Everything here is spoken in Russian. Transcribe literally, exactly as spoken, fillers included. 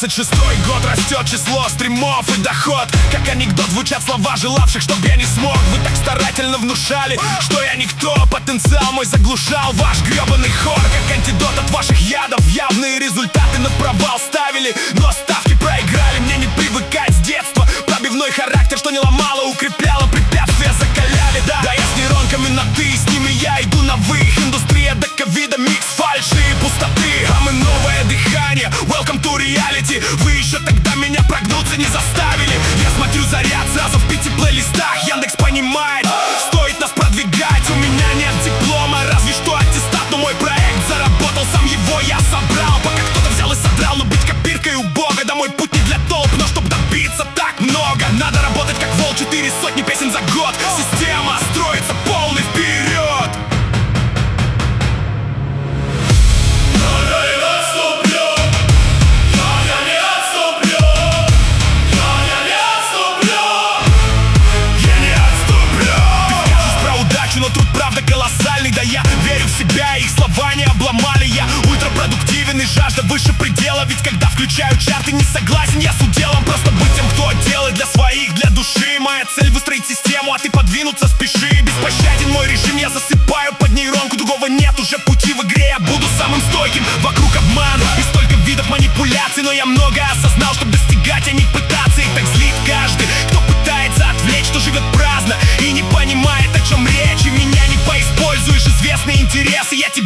двадцать шестой год, растет число стримов и доход. Как анекдот звучат слова желавших, чтоб я не смог. Вы так старательно внушали, что я никто. Потенциал мой заглушал ваш гребаный хор. Как антидот от ваших ядов, явные результаты на провал ставили, но ставки проиграли. Мне не привыкать с детства. Пробивной характер, что не ломало, укрепляло, препятствия закаляли. Да, да я с нейронками на ты, с ними я иду на вы. Их индустрия до ковида, микс фальши и пустоты. А мы новое дыхание, welcome to reality. Вы еще тогда меня прогнуться не заставили. Я смотрю заряд сразу в пяти плейлистах. Яндекс понимает, стоит нас продвигать. У меня нет диплома, разве что аттестат, но мой проект заработал, сам его я собрал. Пока кто-то взял и содрал, но быть копиркой у бога. Да мой путь не для толп, но чтоб добиться так много, надо работать как вол, четыре сотни песен за год. Система строится полный вперед. Но труд правда колоссальный, да я верю в себя, их слова не обломали. Я ультрапродуктивен и жажда выше предела. Ведь когда включаю чарты, не согласен я с уделом. Просто быть тем, кто делает для своих, для души. Моя цель выстроить систему, а ты подвинуться спеши. Беспощаден мой режим, я засыпаю под нейронку. Другого нет уже пути в игре, я буду самым стойким. Вокруг обман и столько видов манипуляций, но я много осознал, чтобы достигать, а не пытаться. И так злит каждый, кто пытается отвлечь, кто живет праздно и не понимает, о чем речь. И меня не поиспользуешь известные интересы, я тебе